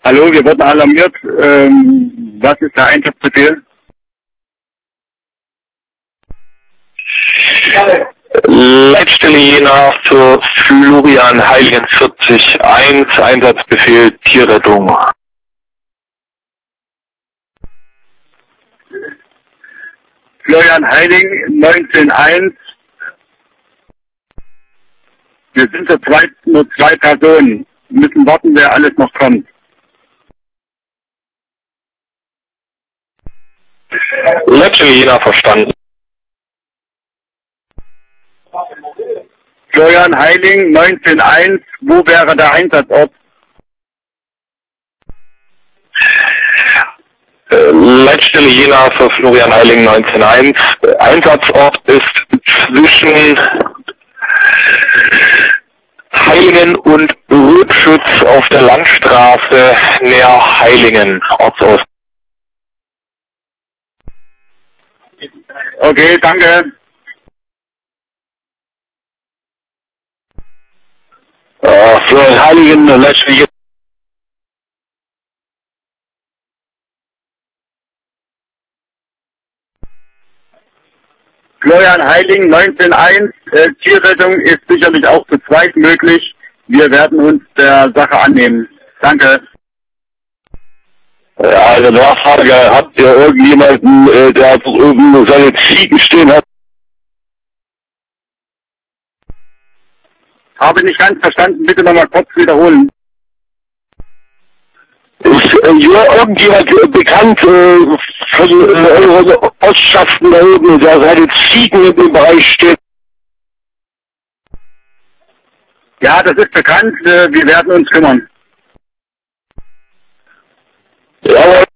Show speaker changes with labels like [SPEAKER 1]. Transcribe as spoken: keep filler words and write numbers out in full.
[SPEAKER 1] Hallo, wir wurden alarmiert. Ähm, was ist der Einsatzbefehl?
[SPEAKER 2] Leitstelle Jena für Florian Heiligen vierzig eins, Einsatzbefehl Tierrettung.
[SPEAKER 1] Florian Heiling, neunzehn eins. Wir sind zurzeit nur zwei Personen. Wir müssen warten, wer alles noch kommt.
[SPEAKER 2] Leitstelle Jena verstanden.
[SPEAKER 1] Florian Heiling, neunzehn eins. Wo wäre der Einsatzort?
[SPEAKER 2] Äh, Leitstelle Jena für Florian Heiling neunzehn eins. Einsatzort ist zwischen Heilingen und Rötschütz auf der Landstraße näher Heilingen, Ortsaus.
[SPEAKER 1] Okay, danke.
[SPEAKER 2] Äh, Florian Heiligen, Leitstelle Jena.
[SPEAKER 1] Florian Heiling, neunzehn eins. Äh, Tierrettung ist sicherlich auch zu zweit möglich. Wir werden uns der Sache annehmen. Danke.
[SPEAKER 2] Ja, also Nachfrage, habt ihr irgendjemanden, äh, der irgendwo seine Ziegen stehen hat?
[SPEAKER 1] Habe nicht ganz verstanden, bitte nochmal kurz wiederholen.
[SPEAKER 2] Ist äh, hier irgendjemand äh, bekannt äh, von äh, euren Ortschaften da oben, der seine Ziegen in dem Bereich steht?
[SPEAKER 1] Ja, das ist bekannt. Äh, wir werden uns kümmern.
[SPEAKER 2] Ja,